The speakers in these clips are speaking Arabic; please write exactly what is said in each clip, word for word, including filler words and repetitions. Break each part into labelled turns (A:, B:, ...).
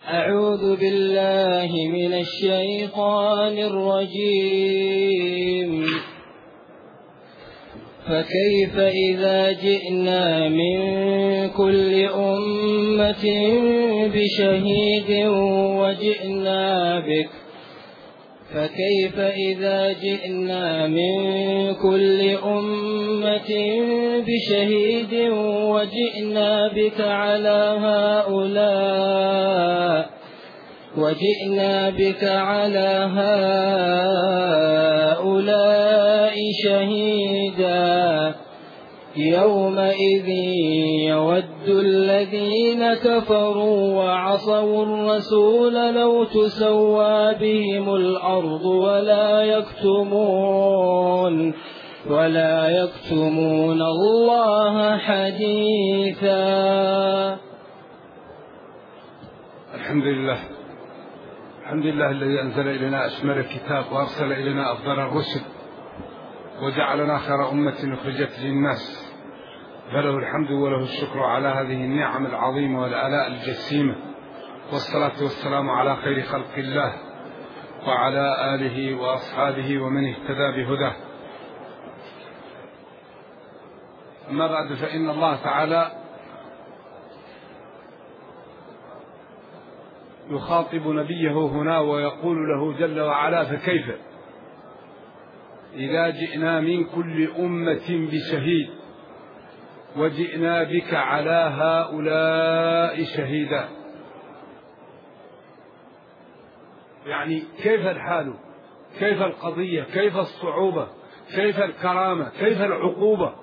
A: أعوذ بالله من الشيطان الرجيم. فكيف إذا جئنا من كل أمة بشهيد وجئنا بك فكيف إذا جئنا من كل أمة بشهيد وجئنا بك على هؤلاء وجئنا بك على هؤلاء شهيدا يومئذ يود الذين كفروا وعصوا الرسول لو تسوى بهم الأرض ولا يكتمون ولا يكتمون الله حديثا.
B: الحمد لله الحمد لله الذي أنزل إلينا أشمل الكتاب وأرسل إلينا أفضل الرسل وجعلنا خير أمة أخرجت للناس، فله الحمد وله الشكر على هذه النعم العظيمة والآلاء الجسيمة، والصلاة والسلام على خير خلق الله وعلى آله وأصحابه ومن اهتدى بهداه. أما بعد، فإن الله تعالى يخاطب نبيه هنا ويقول له جل وعلا: فكيف إذا جئنا من كل أمة بشهيد وجئنا بك على هؤلاء شهيدا. يعني كيف الحال، كيف القضية، كيف الصعوبة، كيف الكرامة، كيف العقوبة،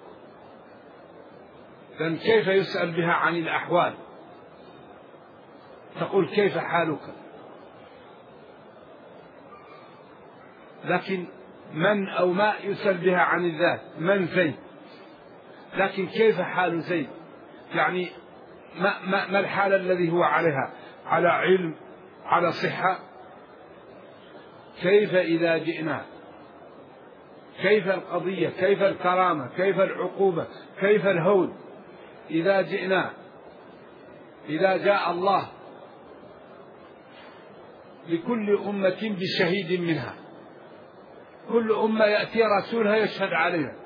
B: لأن كيف يسأل بها عن الأحوال، تقول كيف حالك، لكن من أو ما يسأل بها عن الذات، من زيد، لكن كيف حال زيد، يعني ما, ما, ما الحال الذي هو عليها، على علم، على صحة. كيف إذا جئنا، كيف القضية، كيف الكرامة، كيف العقوبة، كيف الهول إذا جئنا، إذا جاء الله لكل أمة بشهيد منها، كل أمة يأتي رسولها يشهد عليها: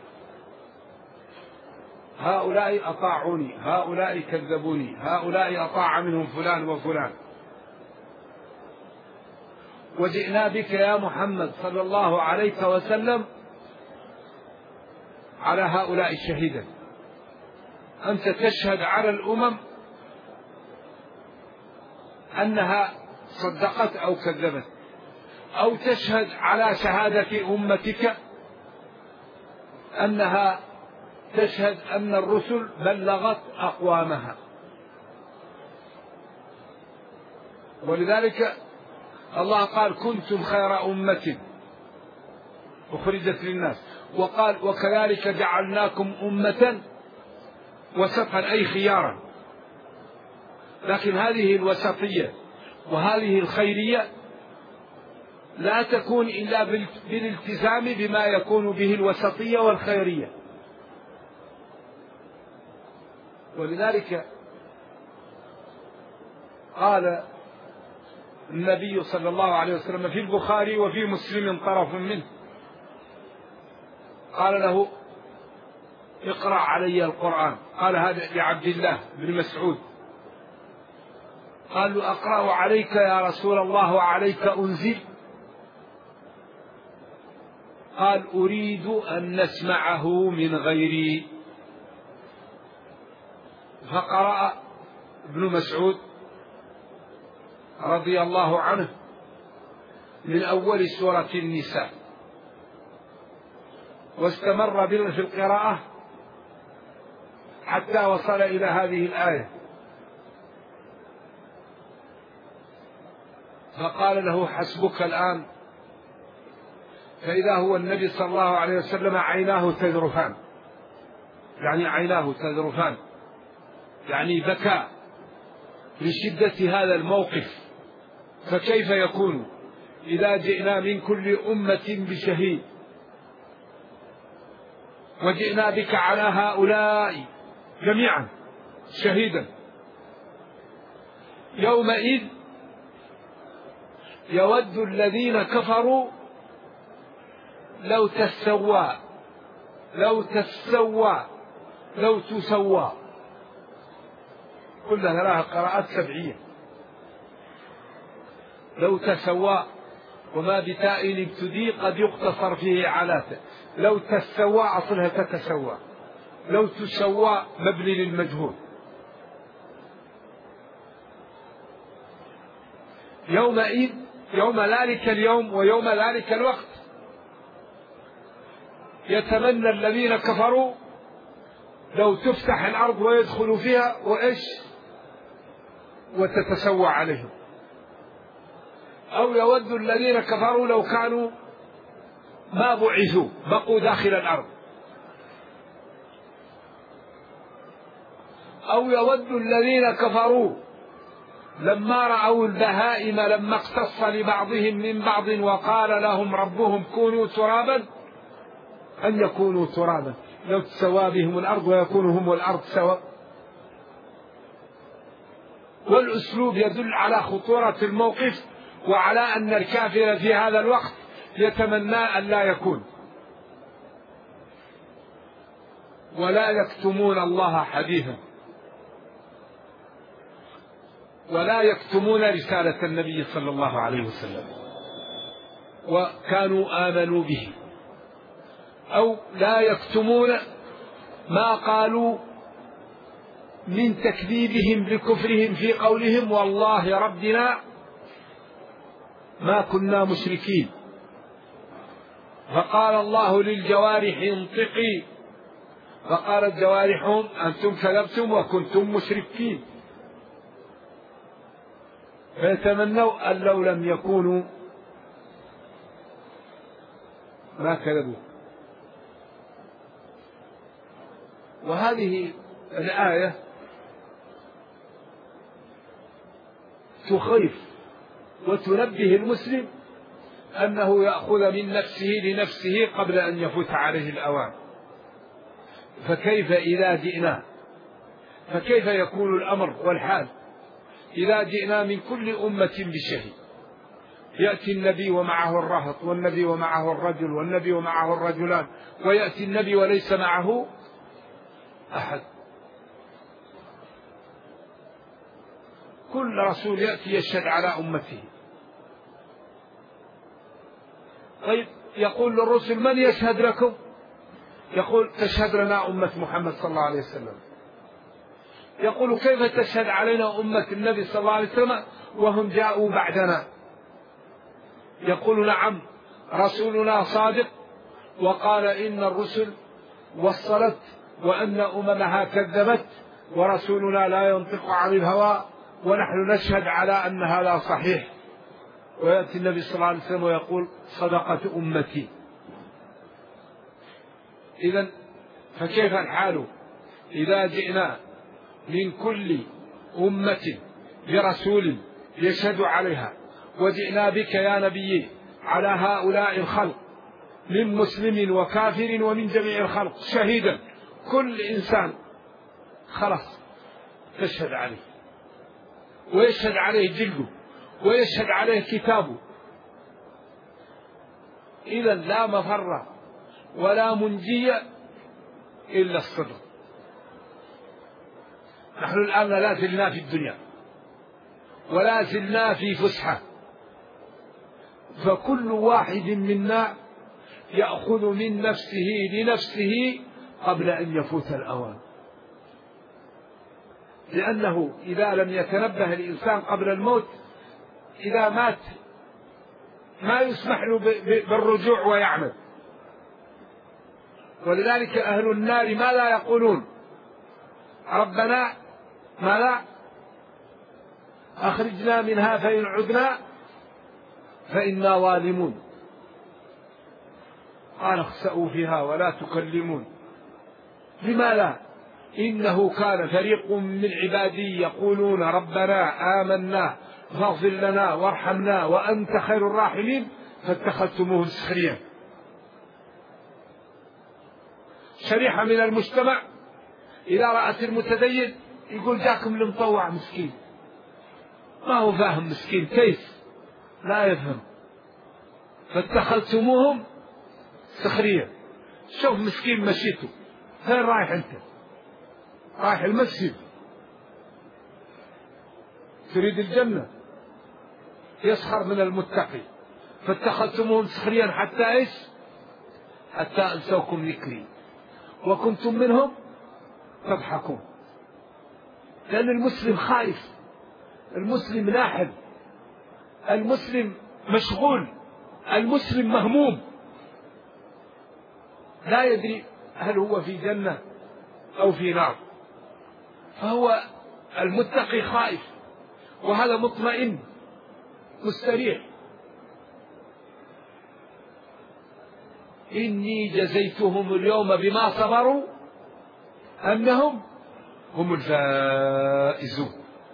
B: هؤلاء أطاعوني، هؤلاء كذبوني، هؤلاء أطاع منهم فلان وفلان. وجئنا بك يا محمد صلى الله عليه وسلم على هؤلاء شهيدا، أنت تشهد على الأمم أنها صدقت أو كذبت، أو تشهد على شهادة أمتك أنها تشهد أن الرسل بلغت أقوامها. ولذلك الله قال: كنتم خير أمة أخرجت للناس، وقال: وكذلك جعلناكم أمة وسطا، أي خيارا. لكن هذه الوسطية وهذه الخيرية لا تكون إلا بالالتزام بما يكون به الوسطية والخيرية. ولذلك قال النبي صلى الله عليه وسلم في البخاري وفي مسلم طرف منه، قال له: اقرأ علي القرآن. قال هذا لعبد الله بن مسعود، قال له: أقرأ عليك يا رسول الله وعليك أنزل؟ قال: أريد أن نسمعه من غيري. فقرأ ابن مسعود رضي الله عنه من أول سورة النساء، واستمر بنا في القراءة حتى وصل إلى هذه الآية، فقال له: حسبك الآن. فإذا هو النبي صلى الله عليه وسلم عيناه تذرفان، يعني عيناه تذرفان، يعني بكى لشدة هذا الموقف. فكيف يكون إذا جئنا من كل أمة بشهيد وجئنا بك على هؤلاء جميعا شهيدا يومئذ يود الذين كفروا لو تسوى لو تسوى لو تسوى، كلها لها قراءات سبعية. لو تسوى وما بتاء ابتدي قد يقتصر فيه على لو تسوى أصلها تتسوى، لو تسوى مبني للمجهول. يومئذ يوم ذلك اليوم ويوم ذلك الوقت يتمنى الذين كفروا لو تفتح الأرض ويدخلوا فيها وإيش وتتسوى عليهم، أو يود الذين كفروا لو كانوا ما بعثوا بقوا داخل الأرض، أو يود الذين كفروا لما رأوا البهائم لما اقتص لبعضهم من بعض وقال لهم ربهم كونوا ترابا أن يكونوا ترابا، لو تسوى بهم الأرض ويكونوا هم والأرض سواء. والأسلوب يدل على خطورة الموقف وعلى أن الكافر في هذا الوقت يتمنى أن لا يكون. ولا يكتمون الله حديثا، ولا يكتمون رسالة النبي صلى الله عليه وسلم، وكانوا آمنوا به. أو لا يكتمون ما قالوا من تكذيبهم بكفرهم في قولهم والله ربنا ما كنا مشركين، فقال الله للجوارح انطقي، فقالت جوارحهم أنتم كذبتم وكنتم مشركين، فيتمنوا أن لو لم يكونوا ما كذبوا. وهذه الآية تخيف وتنبه المسلم أنه يأخذ من نفسه لنفسه قبل أن يفوت عليه الأوان. فكيف إذا جئنا، فكيف يكون الأمر والحال إذا جئنا من كل أمة بشهيد، يأتي النبي ومعه الرهط والنبي ومعه الرجل والنبي ومعه الرجلان، ويأتي النبي وليس معه أحد. كل رسول يأتي يشهد على أمته. طيب يقول للرسل من يشهد لكم؟ يقول تشهد لنا أمة محمد صلى الله عليه وسلم. يقول كيف تشهد علينا أمة النبي صلى الله عليه وسلم وهم جاءوا بعدنا؟ يقول نعم رسولنا صادق وقال إن الرسل وصلت وأن أممها كذبت ورسولنا لا ينطق عن الهوى ونحن نشهد على أن هذا صحيح. ويأتي النبي صلى الله عليه وسلم ويقول صدقت أمتي. إذن فكيف الحال إذا جئنا من كل أمة برسول يشهد عليها وجئنا بك يا نبي على هؤلاء الخلق من مسلم وكافر ومن جميع الخلق شهيدا، كل إنسان خلاص تشهد عليه ويشهد عليه جلده ويشهد عليه كتابه. إذا لا مفر ولا منجي إلا الصدق. نحن الآن لا زلنا في الدنيا ولا زلنا في فسحة، فكل واحد منا يأخذ من نفسه لنفسه قبل أن يفوت الأوان، لأنه إذا لم يتنبه الإنسان قبل الموت إذا مات ما يسمح له بالرجوع ويعمل. ولذلك أهل النار ما لا يقولون ربنا ما لا أخرجنا منها فإن عدنا فإنا ظالمون، قال اخسأوا فيها ولا تكلمون. لما لا؟ إنه كان فريق من عبادي يقولون ربنا آمنا فاغفر لنا وارحمنا وأنت خير الراحمين فاتخذتموه سخريا. شريحة من المجتمع إذا رأت المتدين يقول جاكم المطوع مسكين،
C: ما هو فاهم مسكين، كيف لا يفهم. فاتخذتموهم سخريا. شوف مسكين مشيته، فين رايح أنت؟ رايح المسجد، تريد الجنة، يسخر من المتقي. فاتخذتموهم سخريا حتى إيش؟ حتى أنسوكم ذكري وكنتم منهم تضحكون. لأن المسلم خائف، المسلم ناحل، المسلم مشغول، المسلم مهموم، لا يدري هل هو في جنة أو في نار. فهو المتقي خائف، وهذا مطمئن مستريح. إني جزيتهم اليوم بما صبروا أنهم هم الفائزون.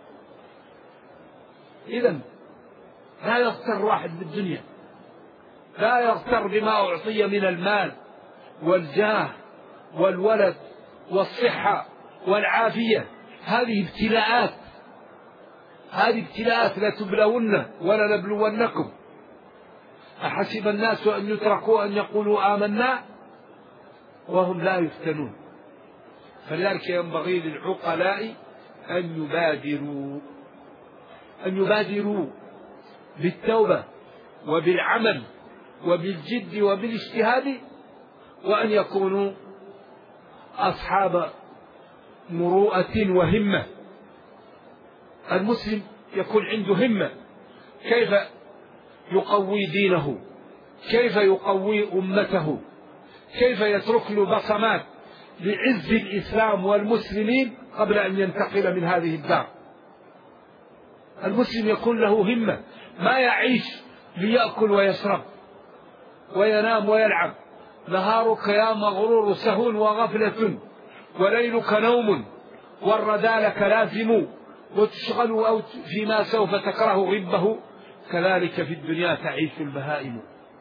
C: إذن لا يغتر واحد بالدنيا، لا يغتر بما أعطي من المال والجاه والولد والصحة والعافية. هذه ابتلاءات، هذه ابتلاءات لا تبلون ولا نبلونكم. أحسب الناس أن يتركوا أن يقولوا آمنا وهم لا يفتنون. فلذلك ينبغي للعقلاء أن يبادروا أن يبادروا بالتوبة وبالعمل وبالجد وبالاجتهاد، وأن يكونوا أصحاب مروءة وهمة. المسلم يكون عنده همة، كيف يقوي دينه، كيف يقوي أمته، كيف يترك له بصمات لعز الإسلام والمسلمين قبل أن ينتقل من هذه الدار. المسلم يكون له همة، ما يعيش ليأكل ويشرب وينام ويلعب. نهارك يا مغرور سهو وغفلة، وليلك نوم، والردى لك لازم، وتشغل أو فيما سوف تكره غبه، كذلك في الدنيا تعيش البهائم.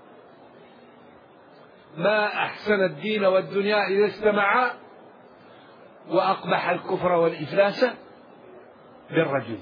C: ما أحسن الدين والدنيا إذا اجتمعا، وأقبح الكفر والإفلاس بالرجل.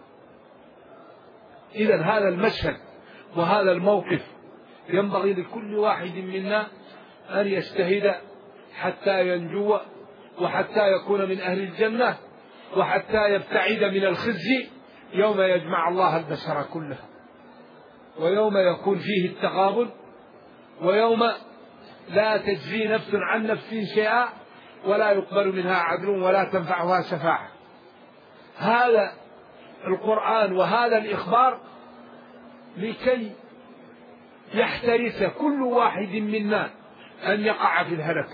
C: إذن هذا المشهد وهذا الموقف ينبغي لكل واحد منا أن يجتهد حتى ينجو، وحتى يكون من أهل الجنة، وحتى يبتعد من الخزي يوم يجمع الله البشر كلها، ويوم يكون فيه التغابن، ويوم لا تجزي نفس عن نفس شيئا، ولا يقبل منها عدل، ولا تنفعها شفاعة. هذا القرآن وهذا الإخبار لكي يحترس كل واحد منا أن يقع في الهلكة.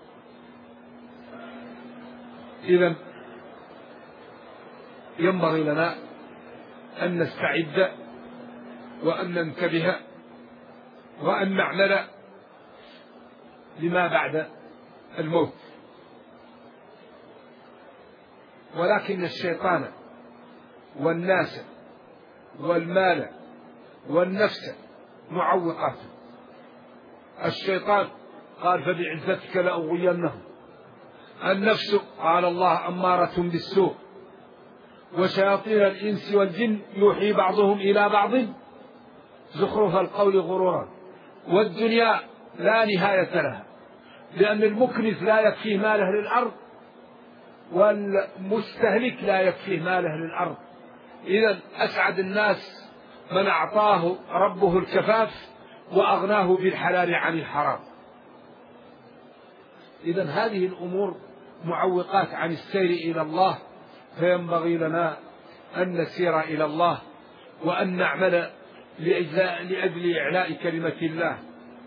C: إذن ينبغي لنا أن نستعد وأن ننتبه وأن نعمل لما بعد الموت. ولكن الشيطان والناس والمال والنفس معوقات. الشيطان قال فبعزتك لأغوينهم، النفس قال الله أمارة بالسوء، وشياطين الإنس والجن يوحي بعضهم إلى بعض زخرف القول غرورا. والدنيا لا نهاية لها، لأن المكنس لا يكفيه ماله للأرض، والمستهلك لا يكفيه ماله للأرض. إذن أسعد الناس من أعطاه ربه الكفاف وأغناه بالحلال عن الحرام. إذن هذه الأمور معوقات عن السير إلى الله، فينبغي لنا أن نسير إلى الله وأن نعمل لأجل إعلاء كلمة الله.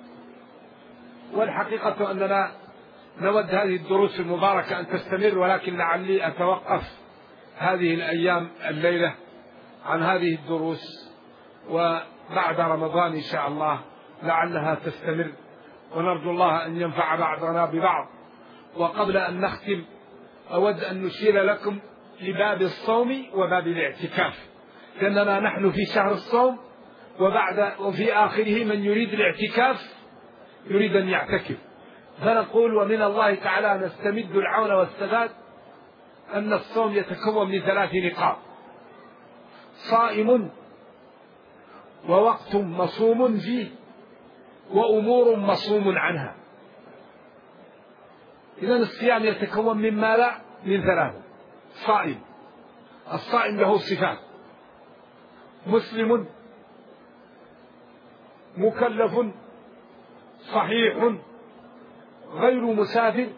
C: والحقيقة أننا نود هذه الدروس المباركة أن تستمر، ولكن لعلي أتوقف هذه الأيام الليلة عن هذه الدروس، وبعد رمضان إن شاء الله لعلها تستمر، ونرجو الله أن ينفع بعضنا ببعض. وقبل أن نختم أود أن نشير لكم لباب الصوم وباب الاعتكاف، لأننا نحن في شهر الصوم، وبعد وفي آخره من يريد الاعتكاف يريد أن يعتكف. فنقول ومن الله تعالى نستمد العون والسداد أن الصوم يتكون من ثلاث نقاط: صائم ووقت مصوم فيه وأمور مصوم عنها. إذن الصيام يتكون من ماذا؟ من ثلاثة. صائم، الصائم له صفات: مسلم، مكلف، صحيح، غير مسافر،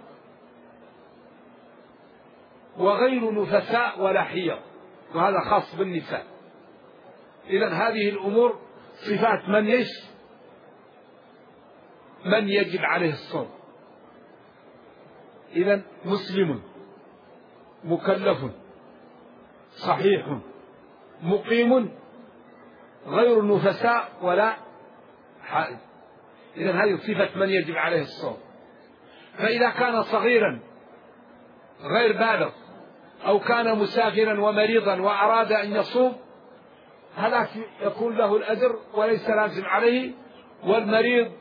C: وغير نفساء ولا حيض، وهذا خاص بالنساء. إذن هذه الأمور صفات من يش من يجب عليه الصوم. إذن مسلم، مكلف، صحيح، مقيم، غير نفساء ولا حائض. إذن هذه صفة من يجب عليه الصوم. فإذا كان صغيرا غير بالغ أو كان مسافرا ومريضا وأراد أن يصوم، هذا يكون له الأجر وليس لازم عليه. والمريض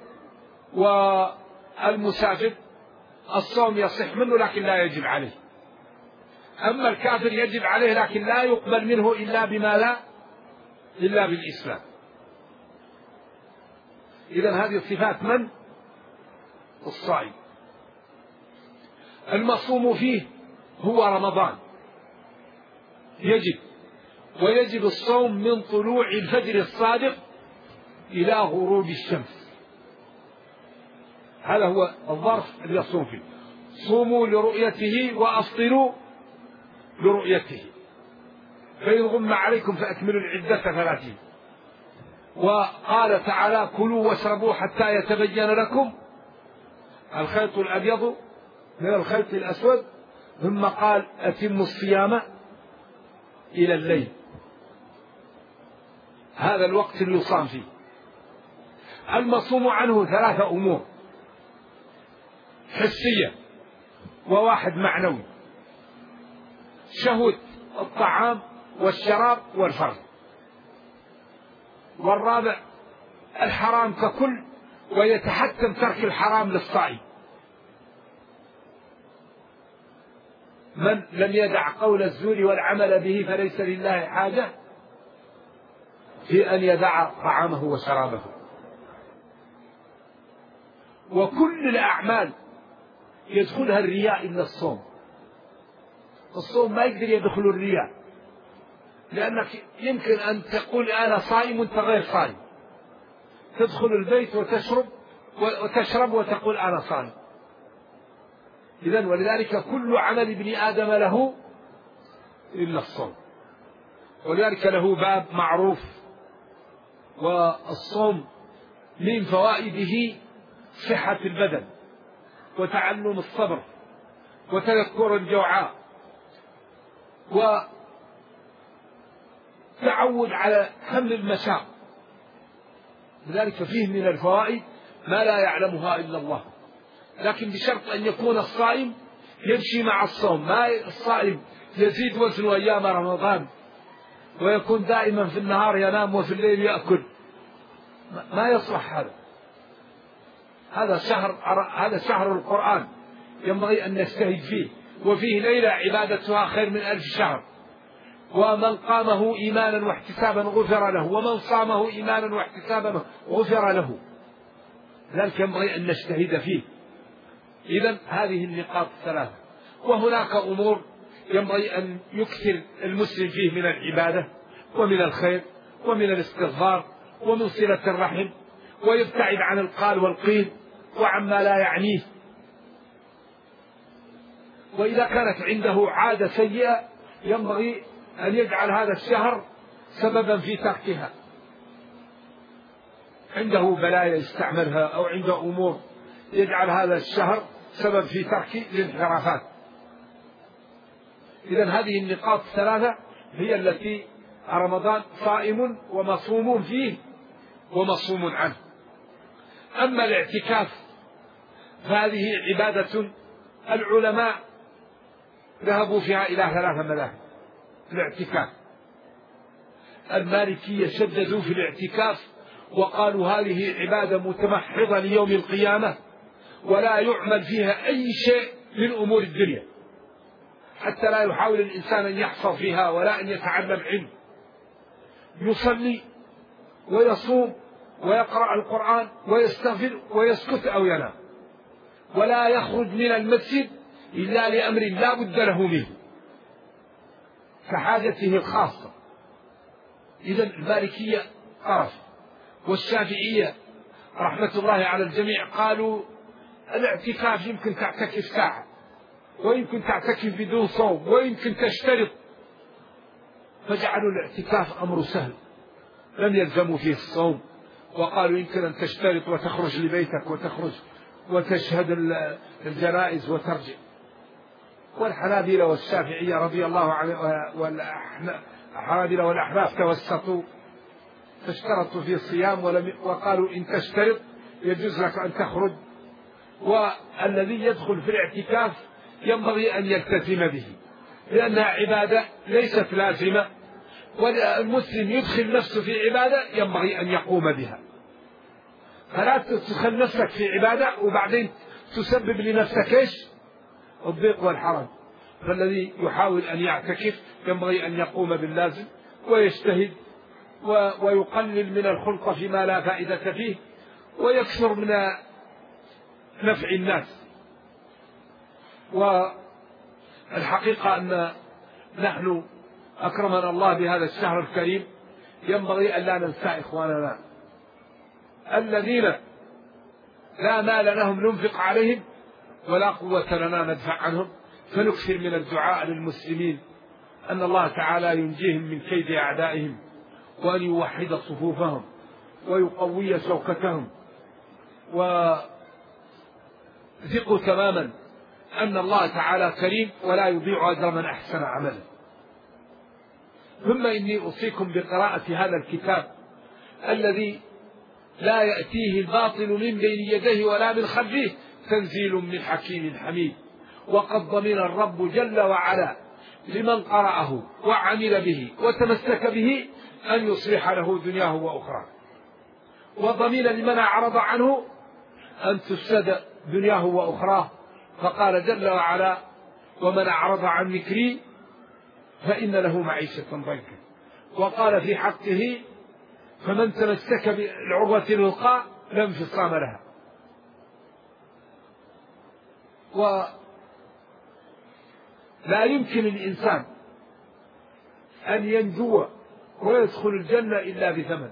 C: والمسافر الصوم يصح منه لكن لا يجب عليه. أما الكافر يجب عليه لكن لا يقبل منه إلا بما لا إلا بالإسلام. إذن هذه صفات من؟ الصائم. المصوم فيه هو رمضان، يجب ويجب الصوم من طلوع الفجر الصادق إلى غروب الشمس. هذا هو الظرف اللي يصوم فيه. صوموا لرؤيته وأفطروا لرؤيته، فإن غم عليكم فأكملوا العدة ثلاثين. وقال تعالى: كلوا واشربوا حتى يتبين لكم الخيط الأبيض من الخيط الأسود، ثم قال: أتموا الصيام إلى الليل. هذا الوقت اللي يصام فيه. المصوم عنه ثلاثة أمور: حسية، وواحد معنوي: شهوة الطعام والشراب والفرج، والرابع الحرام ككل، ويتحتم ترك الحرام للصائم. من لم يدع قول الزور والعمل به فليس لله حاجة في أن يدع طعامه وشرابه. وكل الأعمال يدخلها الرياء إلا الصوم. الصوم ما يقدر يدخل الرياء، لأنك يمكن أن تقول أنا صائم وأنت غير صائم، تدخل البيت وتشرب وتشرب وتقول أنا صائم. إذن ولذلك كل عمل ابن آدم له إلا الصوم، ولذلك له باب معروف. والصوم من فوائده صحة البدن، وتعلم الصبر، وتذكر الجوعاء، وتعود على حمل المشاق. لذلك فيه من الفوائد ما لا يعلمها إلا الله، لكن بشرط أن يكون الصائم يمشي مع الصوم. ما الصائم يزيد وزنه أيام رمضان ويكون دائما في النهار ينام وفي الليل يأكل، ما يصلح هذا. هذا شهر هذا شهر القرآن ينبغي أن نجتهد فيه، وفيه ليلة عبادتها خير من ألف شهر. ومن قامه إيمانا واحتسابا غفر له، ومن صامه إيمانا واحتسابا غفر له. ذلك ينبغي أن نجتهد فيه. إذن هذه النقاط الثلاثة. وهناك أمور ينبغي أن يكثر المسلم فيه من العبادة ومن الخير ومن الاستغفار ومن صلة الرحم، ويبتعد عن القال والقيل وعما لا يعنيه. وإذا كانت عنده عادة سيئة ينبغي أن يجعل هذا الشهر سببا في تركها. عنده بلايا يستعملها أو عنده أمور يجعل هذا الشهر سبب في ترك الانحرافات. إذن هذه النقاط الثلاثة هي التي رمضان صائم ومصوم فيه ومصوم عنه. أما الاعتكاف فهذه عبادة العلماء ذهبوا فيها إلى ثلاثة مذاهب. الاعتكاف المالكية شددوا في الاعتكاف وقالوا هذه عبادة متمحضة ليوم القيامة، ولا يعمل فيها أي شيء من أمور الدنيا، حتى لا يحاول الإنسان أن يحفظ فيها ولا أن يتعلم علم. يصلي ويصوم ويقرأ القرآن ويستغفر ويسكت أو ينام، ولا يخرج من المسجد إلا لأمر لا بد له منه كحاجته الخاصة. إذن المالكية طرف، والشافعية رحمة الله على الجميع قالوا الاعتكاف يمكن تعتكف ساعة، ويمكن تعتكف بدون صوم، ويمكن تشترط، فجعلوا الاعتكاف أمر سهل، لم يلزموا فيه الصوم، وقالوا يمكن أن تشترط وتخرج لبيتك وتخرج وتشهد الجنائز وترجع. والحنابلة والشافعية رضي الله عنهم والحنابلة والأحناف توسطوا فاشترطوا في الصيام وقالوا إن تشترط يجوز لك أن تخرج. والذي يدخل في الاعتكاف ينبغي أن يلتزم به، لأنها عبادة ليست لازمة، والمسلم يدخل نفسه في عبادة ينبغي أن يقوم بها، فلا تدخل نفسك في عبادة وبعدين تسبب لنفسك إيش؟ الضيق والحرج. فالذي يحاول أن يعتكف ينبغي أن يقوم باللازم ويجتهد ويقلل من الخلطة فيما لا فائدة فيه، ويكثر من نفع الناس. والحقيقة أن نحن أكرمنا الله بهذا الشهر الكريم، ينبغي أن لا ننسى إخواننا الذين لا مال لهم ننفق عليهم ولا قوة لنا ندفع عنهم، فنكثر من الدعاء للمسلمين أن الله تعالى ينجيهم من كيد أعدائهم، وأن يوحد صفوفهم ويقوي شوكتهم، وثقوا تماما أن الله تعالى كريم ولا يضيع أجر من أحسن عملا. ثم إني أوصيكم بقراءة هذا الكتاب الذي لا يأتيه الباطل من بين يديه ولا من خلفه، تنزيل من حكيم حميد. وقد ضمن الرب جل وعلا لمن قرأه وعمل به وتمسك به أن يصلح له دنياه وأخراه، وضمن لمن أعرض عنه أن تفسد دنياه وأخراه، فقال جل وعلا ومن أعرض عن ذكري فإن له معيشة ضنكا. وقال في حقه فمن تمسك بالعروة الوثقى لا انفصام لها. ولا يمكن الإنسان أن ينجو ويدخل الجنة إلا بثمن،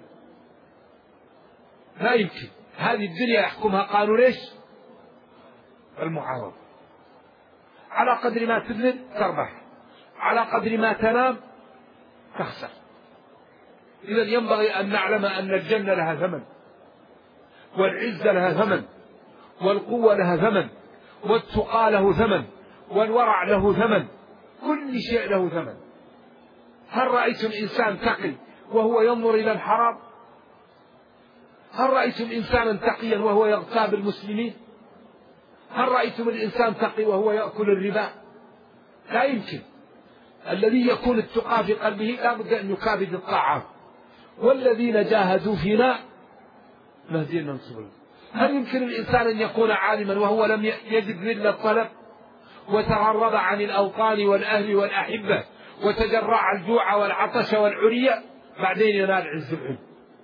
C: لا يمكن. هذه الدنيا يحكمها قانون ايش؟ المعاوضة. على قدر ما تبذل تربح، على قدر ما تنام تخسر. إذا ينبغي أن نعلم أن الجنة لها ثمن، والعزة لها ثمن، والقوة لها ثمن، والتقى له ثمن، والورع له ثمن، كل شيء له ثمن. هل رأيتم إنسان تقي وهو ينظر إلى الحرام؟ هل رأيتم إنسانا تقيا وهو يغتاب المسلمين؟ هل رأيتم الإنسان تقي وهو يأكل الربا؟ لا يمكن. الذي يكون التقى في قلبه لا بد أن يكابد الطاعات. والذين جاهدوا فينا نهدينهم سبلنا. هل يمكن الإنسان أن يكون عالما وهو لم يجد ذل الطلب وتغرب عن الأوطان والأهل والأحبة وتجرع الجوع والعطش والعرية بعدين ينال عز العلم؟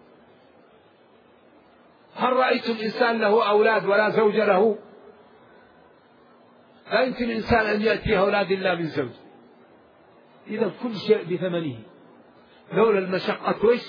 C: هل رأيتم إنسان له أولاد ولا زوج له؟ لا يمكن الإنسان أن يأتي أولاد إلا من زوج. إذا كل شيء بثمنه، لولا المشقة ويش.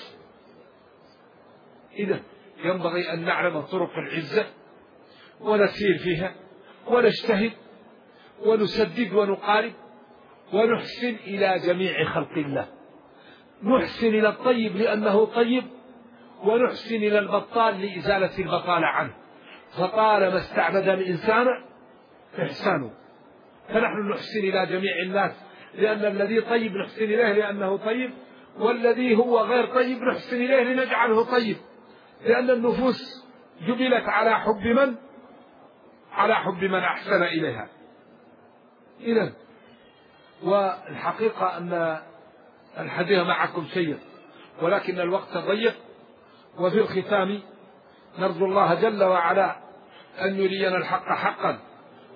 C: إذا ينبغي أن نعلم طرق العزة ونسير فيها ونجتهد ونسدد ونقارب ونحسن إلى جميع خلق الله. نحسن إلى الطيب لأنه طيب، ونحسن إلى البطال لإزالة البطالة عنه. فطالما استعبد الإنسان إحسانه، فنحن نحسن إلى جميع الناس، لأن الذي طيب نحسن إليه لأنه طيب، والذي هو غير طيب نحسن إليه لنجعله طيب، لأن النفوس جبلت على حب من؟ على حب من أحسن إليها. إذن والحقيقة أن الحديث معكم شيق، ولكن الوقت ضيق. وفي الختام نرجو الله جل وعلا أن يرينا الحق حقا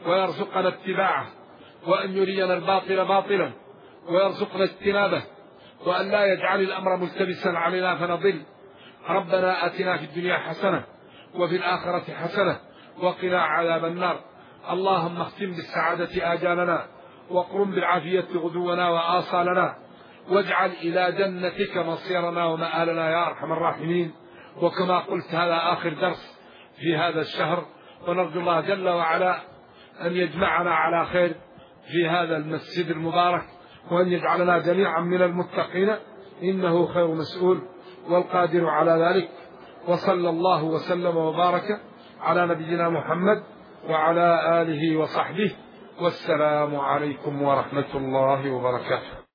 C: ويرزقنا اتباعه، وأن يرينا الباطل باطلا ويرزقنا اجتنابه، وأن لا يجعل الأمر ملتبسا علينا فنضل. ربنا آتنا في الدنيا حسنة وفي الآخرة حسنة وقنا عذاب النار. اللهم اختم بالسعادة آجالنا واقرم بالعافية غدونا وآصالنا، واجعل إلى جنتك مصيرنا ومآلنا يا أرحم الراحمين. وكما قلت هذا آخر درس في هذا الشهر، ونرجو الله جل وعلا أن يجمعنا على خير في هذا المسجد المبارك، وأن يجعلنا جميعا من المتقين، إنه خير مسؤول والقادر على ذلك. وصلى الله وسلم وبارك على نبينا محمد وعلى آله وصحبه، والسلام عليكم ورحمة الله وبركاته.